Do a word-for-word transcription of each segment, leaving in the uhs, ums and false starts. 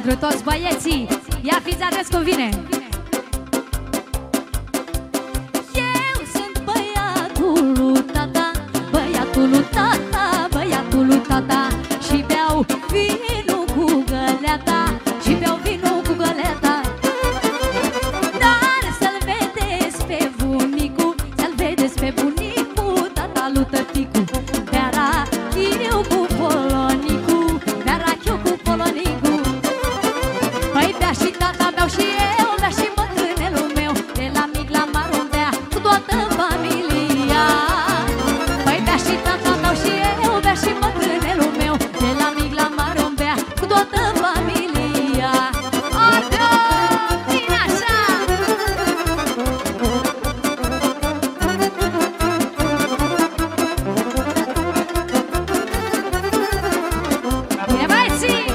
pentru toți băieții. Ia fiți atenți cum vine. Eu sunt băiatul lui tata, băiatul lui tata, băiatul lui tata, și beau vinul cu găleata, și beau vinul cu găleata. Dar să-l vedeți pe bunicul, să-l vedeți pe bunicul, tata lui tăticu, bea rachiu cu polonicu, bea rachiu cu polonicu. Păi bea și tata, beau și eu, bea și bătrânelul meu, de la mic la mare bea cu toată familia. Păi bea și tata, beau și eu, bea și bătrânelul meu, de la mic la mare bea cu toată familia. Ordo, vine așa! Bine, băieții!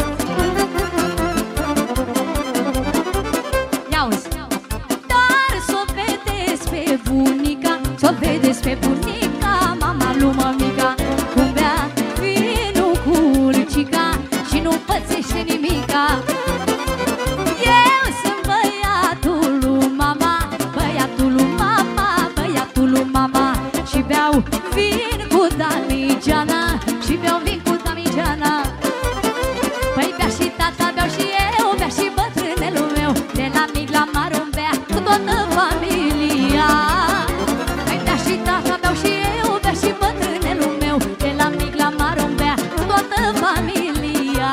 Ia-uzi! Dar s-o vedeți pe bunica, s-o vedeți pe bunica, mama lui mămica, cum bea vinul cu urcica și nu pățește nimica. Eu sunt băiatul lui mama, băiatul lui mama, băiatul lui mama, și beau vin cu damigeana, și beau vin cu damigeana. Păi bea și tata, beau și eu, bea și bătrânelul meu, de la mic la mare bea cu toată familia. Păi bea și tata, beau și eu, bea și bătrânelul meu, de la mic la mare bea cu toată familia.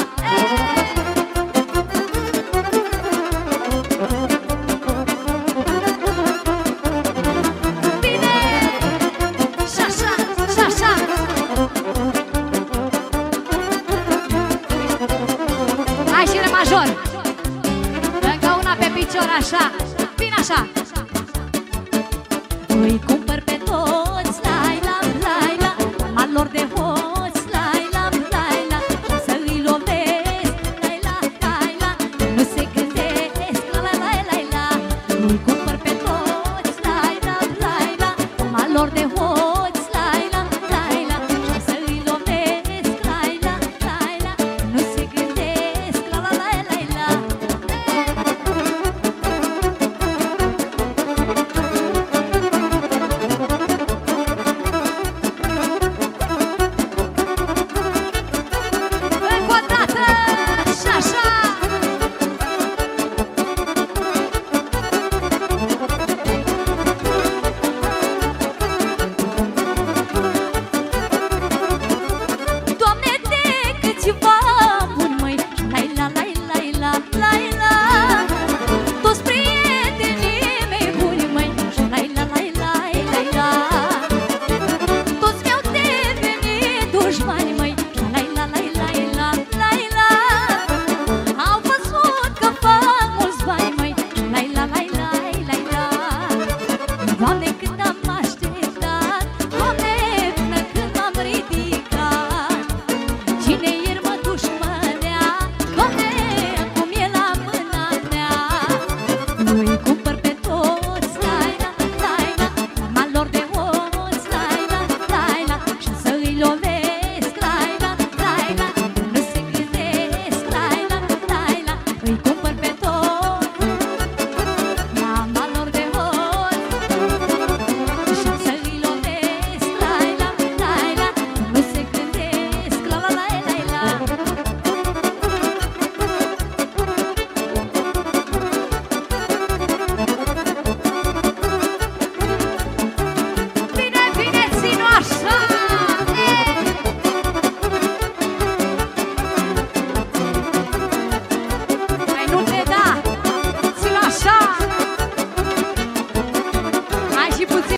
Bine! Și așa, și așa! Hai și major! Încă una pe picior, așa! Bine așa!